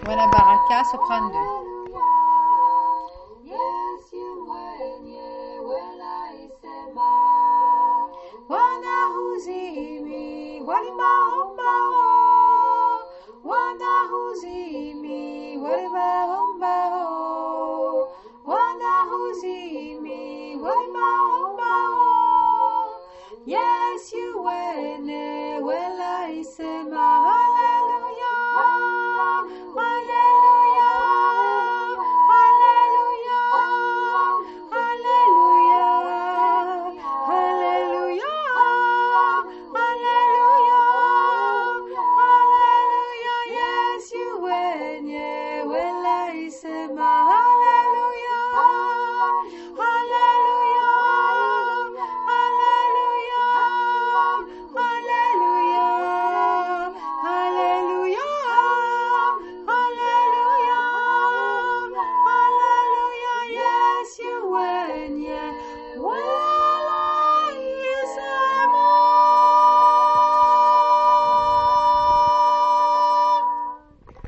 Wanabaraka soprano 2. Wanahuzimi walimaombao, wanahuzimi walimaombao, wanahuzimi walimaombao. Yes, you wene wela isema hallelujah, hallelujah, hallelujah, hallelujah, hallelujah. Hallelujah, yes, you win, yeah, well, I say,